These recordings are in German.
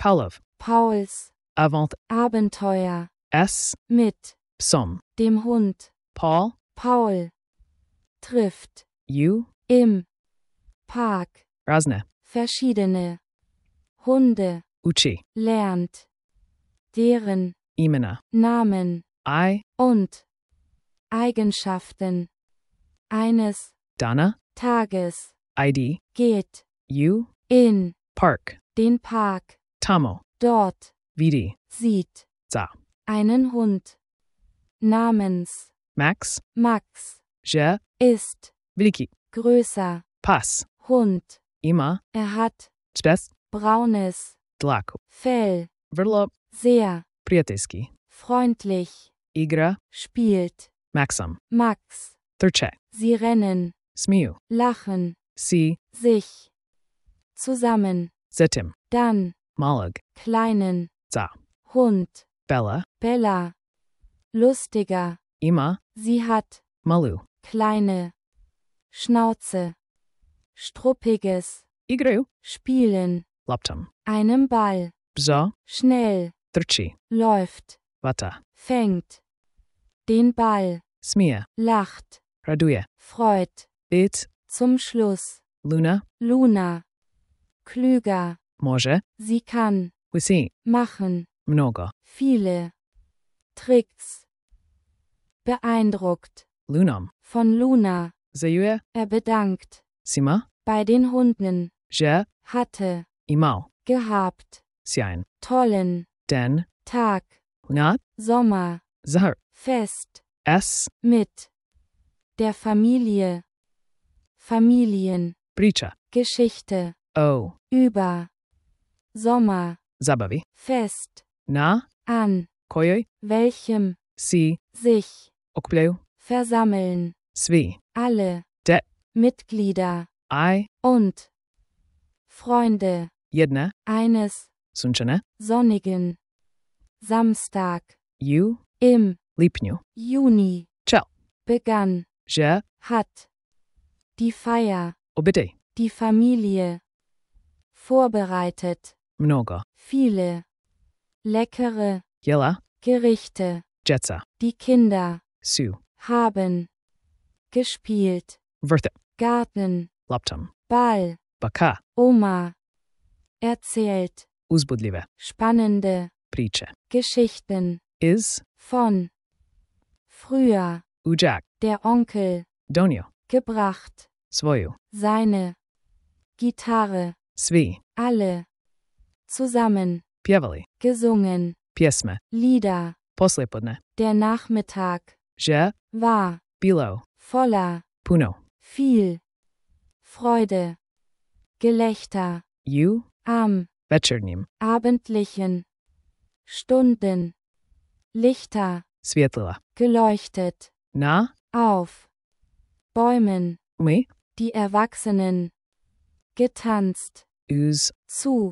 Paulov. Pauls Avant. Abenteuer S. mit Psom. dem Hund. Paul. Paul trifft U. im Park Razne. verschiedene Hunde, Uchi. lernt deren Imena. Namen I. und Eigenschaften. Eines Dana. Tages ID. geht U. in Park. den Park. Tamo. Dort VD. sieht Za. einen Hund namens Max. Max. Je. Ist Veliki. größer. Pas. Hund. Ima. Hat Spes. braunes Dlaku. Fell. Vrlo. Sehr Priateljski. freundlich. Igra. Spielt Maxam. Max. Trče. Sie rennen, Smiju. lachen, Si. sich zusammen. Zetim. Dann Malag. kleinen Za. Hund. Bella. Bella. Lustiger. Ima. Sie hat Malu. kleine Schnauze. Struppiges Igru. Spielen. Laptam. Einem Ball. Bzo. Schnell. Trči. Läuft. Vata. Fängt den Ball. Smia. Lacht. Raduje. Freut. It. Zum Schluss. Luna. Luna. Klüger. Može. Sie kann Wisi. machen Mnogo. viele Tricks. Beeindruckt Lunam. von Luna. Zajuje. Bedankt Sima. bei den Hunden. Je. Hatte Imau. gehabt Sjajan. tollen Den. Tag. Hunat. Sommer. Zahar. Fest S. mit der Familie. Familien. Priča. Geschichte O. über Sommer. Zabavi. Fest Na. an Kojoj. welchem Si. sich Okupljaju. versammeln Svi. alle De. Mitglieder I. und Freunde Jedna. eines Sunčane. sonnigen Samstag U. im Lipnju. Juni Čel. begann, Je. hat die Feier, Obidej. die Familie vorbereitet, Mnogo. viele leckere Jela. Gerichte, Jetsa. die Kinder Su. haben gespielt, Vrthe. Garten, Laptam. Ball, Baka. Oma erzählt Uzbudljive. spannende Priče. Geschichten Iz. von früher, Ujak. der Onkel Donio. gebracht, Svoju. seine Gitarre, Svi. alle zusammen Pjevali. gesungen, Pjesme. Lieder. Poslijepodne. Der Nachmittag Je. war Bilo. voller Puno. viel Freude, Gelächter U. am Večernjim. abendlichen Stunden, Lichter Svjetlila. geleuchtet, Na. auf Bäumen, Mi. die Erwachsenen getanzt, Uz. zu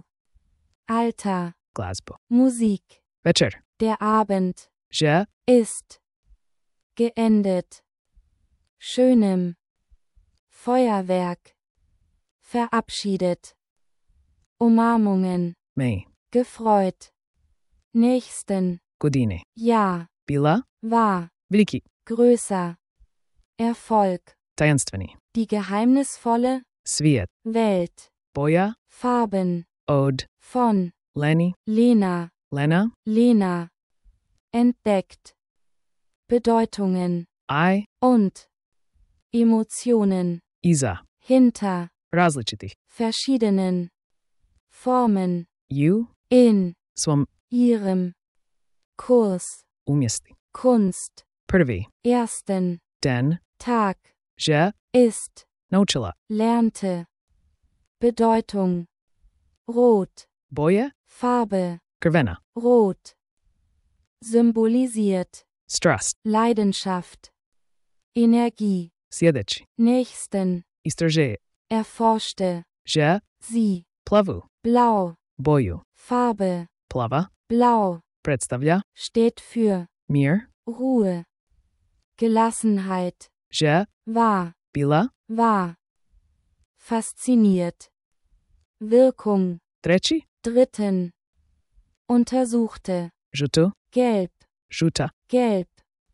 alter Glazbo. Musik. Večer. Der Abend Je. ist geendet. Schönem Feuerwerk verabschiedet. Umarmungen Mi. gefreut. Nächsten Godine. Jahr Bila. war Veliki. größer Erfolg. Tajanstveni. Die geheimnisvolle Svijet. Welt. Boja. Farben Od. von Leni. Lena. Lena. Entdeckt. Bedeutungen I. und Emotionen Iza. hinter Različitih. verschiedenen Formen U. in Svom ihrem Kurs umjesti. Kunst Prvi. ersten Den. Tag Je. ist Naučila. lernte Bedeutung Rot Boje. Farbe Krvena. Rot symbolisiert Strast. Leidenschaft Energie Sjedeći. nächsten Istraže. erforschte Je. sie Plavu. blau Boju. Farbe Plava. blau Predstavlja. steht für Mir. Ruhe Gelassenheit Je. war Bila. fasziniert Wirkung Treći. dritten untersuchte, Žuto. gelb, Žuta. gelb,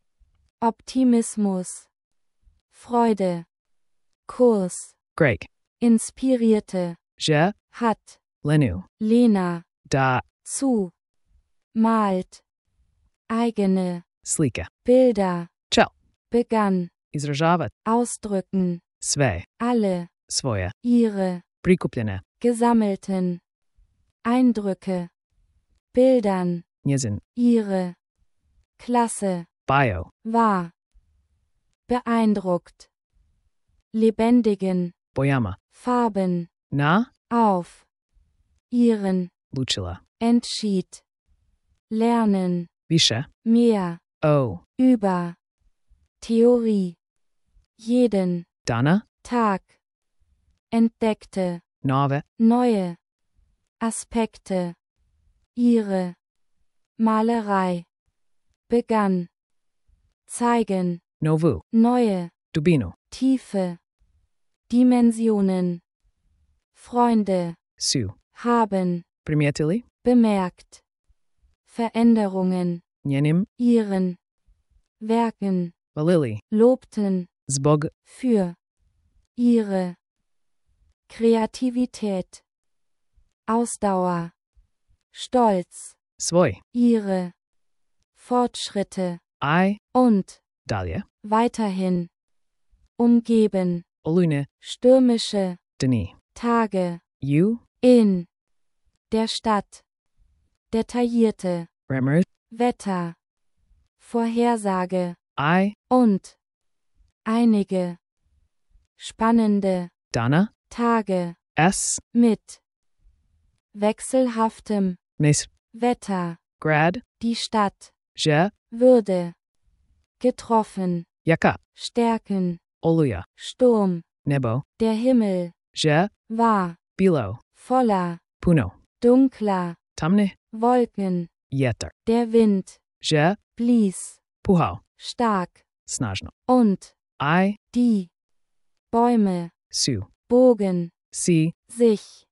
Optimismus, Freude, Kurs, Greg. inspirierte, Že. hat, Lenu. Lena, Da. zu, malt, eigene, Slika. Bilder, Čel. begann, Izražavat. ausdrücken, Sve. alle, Svoje. ihre, Prikupljene. gesammelten, Eindrücke, Bildern, Njezin. ihre, Klasse, Bio. war, beeindruckt, lebendigen, Bojama. Farben, Na. auf, ihren, Lučila. entschied, lernen, Više. mehr, O. über, Theorie, jeden, Dana. Tag, entdeckte, Nove. neue, Aspekte, ihre, Malerei, begann, zeigen, Novu. neue, Dubinu. Tiefe, Dimensionen, Freunde, Su. haben, Primijetili. bemerkt, Veränderungen, Njenim. ihren, Werken, Valili. lobten, Zbog. für, ihre, Kreativität, Ausdauer, Stolz, Svoj. ihre, Fortschritte, I. und, Dalje. weiterhin, umgeben, Olune. stürmische, Dani. Tage, U. in, der Stadt, detaillierte, Remmer. Wetter, Vorhersage, I. und, einige, spannende, Dana. Tage, S. mit, wechselhaftem, Mes. Wetter, Grad. die Stadt, Je. Würde, getroffen, Jaka. stärken, Oluja. Sturm, Nebo. der Himmel, Je. war, Bilo. voller, Puno. dunkler, Tamne. Wolken, Jeter. der Wind, Je. blies, Puhao. stark, Snažno. und, I. die, Bäume, Su. bogen, Si. sich,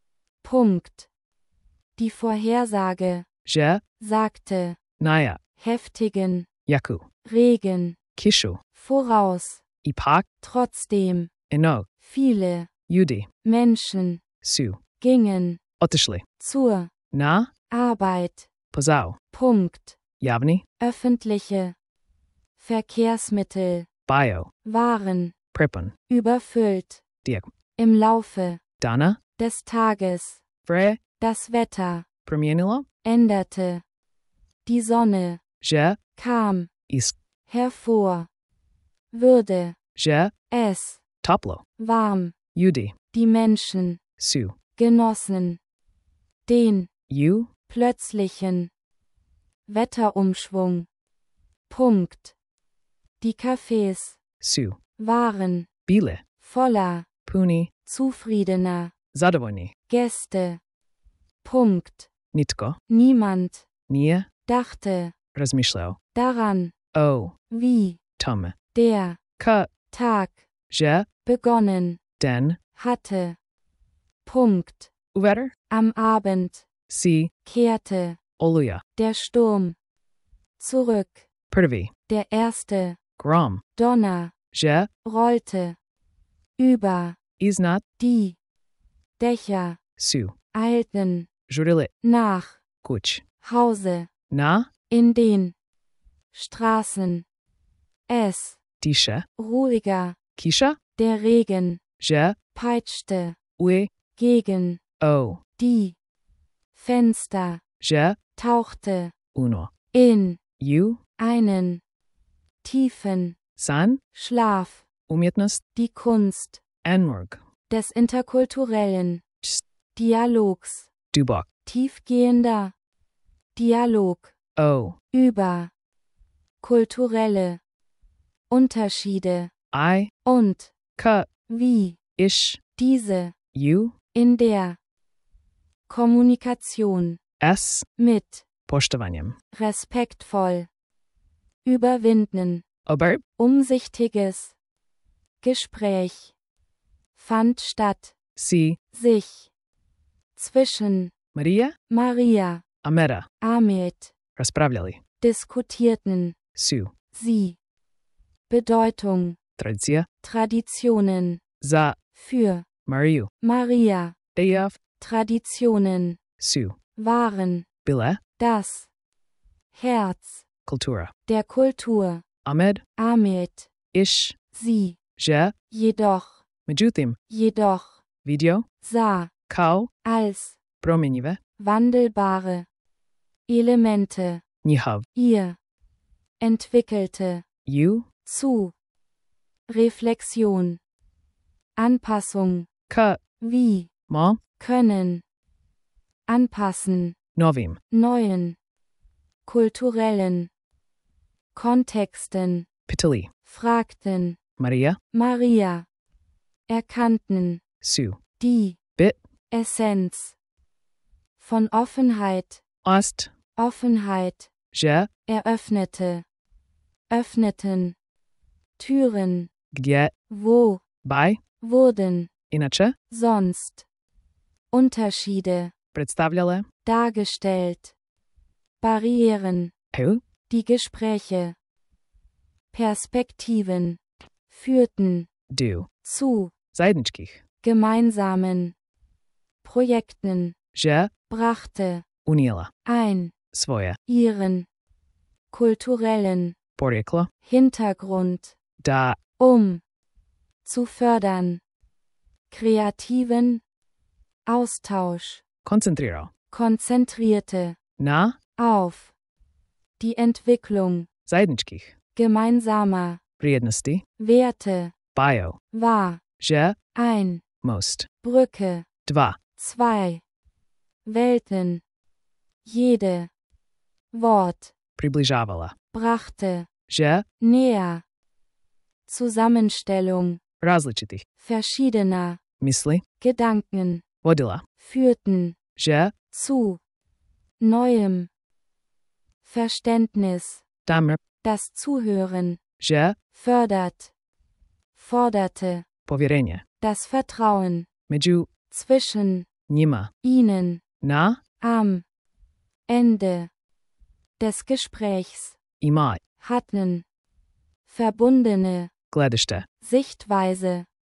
Punkt, die Vorhersage, Je. sagte, Naya. heftigen, Yaku. Regen, Kishu. voraus, Ipak. trotzdem, Eno. viele, Yudi. Menschen, Su. gingen, Otishli. zur, Na. Arbeit, Pozao. Punkt, Javni. öffentliche, Verkehrsmittel, Bio. waren, Prepon. überfüllt, Diak. im Laufe, Dana. des Tages, Vre. das Wetter, Premienilo. änderte, die Sonne, Je. kam, Is. hervor, würde, Je. es, Toplo. warm, Yudi. die Menschen, Su. genossen, den, U. plötzlichen, Wetterumschwung, Punkt, die Cafés, Su. waren, Bile. voller, Puni. zufriedener, Zadovoni. Gäste, Punkt, Nitko. niemand, Nije. dachte, Razmišljao. daran, O. wie, Tome. der, Ka. Tag, Je. begonnen, Den. hatte, Punkt, Uvetter. am Abend, Si. kehrte, Oluja. der Sturm, zurück, Prvi. der erste, Grom. Donner, Je. rollte, über, Iznat. die, Dächer, Su. eilten, Jurilit. nach, Kuch. Hause, Na. in den, Straßen, es, Tisha. ruhiger, Kisha. der Regen, Je. peitschte, Ue. gegen, O. die, Fenster, Je. tauchte, Uno. in, U. einen, tiefen, San. Schlaf, Umjetnost. die Kunst, Enmorg. des interkulturellen, Tst. Dialogs, Dubok. tiefgehender, Dialog, O. über, kulturelle, Unterschiede, I. und, Ka. wie, Ish. diese, U. in der, Kommunikation, S. mit, Poštovanjem. respektvoll, überwinden, Oberb. umsichtiges, Gespräch, fand statt, Si. sich, zwischen, Maria. Maria, Амера. Amit, Розправляли. diskutierten, Сю. sie. Bedeutung, Традиція. Traditionen, За für, Марію. Maria, Деяв. Traditionen, Сю. waren, Біле. das. Herz, Культура. der Kultur, Амед. Amit, Іш. sie, Же. jedoch, Меджутим. jedoch, Відео. sah, Кау. als, Променіве. wandelbare Elemente, Ніхав. ihr, entwickelte, Ю. zu, Reflexion, Anpassung, К. wie, Мо. können, anpassen, Новим. neuen, kulturellen, Kontexten, Питали. fragten, Марія. Maria, erkannten, Сю. die, Bit. Essenz, von Offenheit, Ост. Offenheit, Же. eröffnete, öffneten, Türen, Где. wo, Бай. wurden, Іначе. sonst, Unterschiede, Представляли. dargestellt, Barrieren, Пил. die Gespräche, Perspektiven, führten, Ду. zu, Заедничких. gemeinsamen, Projekten, Же. brachte, Уніла. ein, Своє. ihren, kulturellen, Порікло. Hintergrund, Да. zu fördern, kreativen, Austausch, Концентрирав. konzentrierte, На. auf, die Entwicklung, Заедничких. gemeinsamer, Приєдності. Werte, Байо. war, Же. ein, Мост. Brücke, Два. zwei, Welten, jede, Wort, Приближавала. brachte, Же. näher, Zusammenstellung, Различитих. verschiedener, Мисли. Gedanken, Водила. führten, Же. zu, neuem, Verständnis, Тамер. das Zuhören, Же. fördert, forderte, Повірення. das Vertrauen, Меджу. zwischen, Німа. ihnen, На. am Ende des Gesprächs, Іма. hatten, verbundene, Гледище. Sichtweise,